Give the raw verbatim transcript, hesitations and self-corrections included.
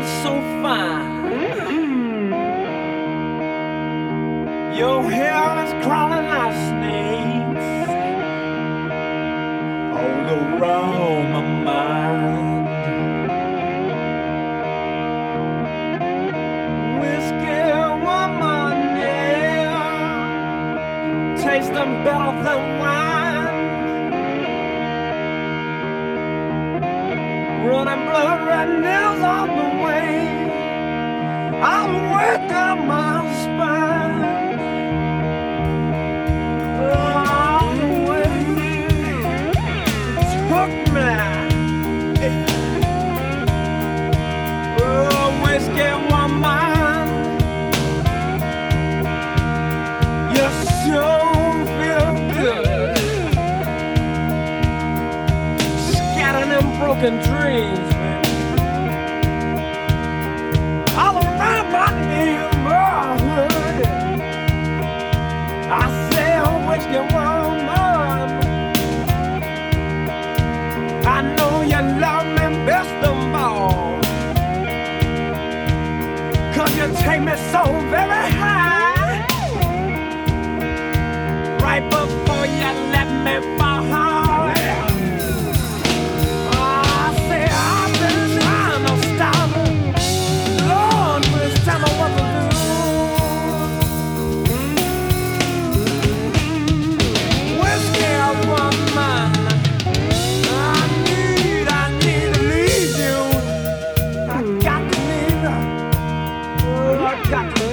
smells so fine. Your hair is crawling like snakes all around my mind. Whiskey woman, yeah, tasting better than wine. Running blood, red nails on the way. I'll work down my spine. All the way took me. Oh, whiskey woman, you sure feel good. Scattering them broken dreams, man, all around my neighborhood. I say, oh, whiskey woman, I know you love me best of all, 'cause you take me so very high, right before you let me fall. I say I've been trying to stop it. Lord, please tell me what to do. Whiskey woman, I need, I need to leave you. I got to leave you. Oh, I got to leave you.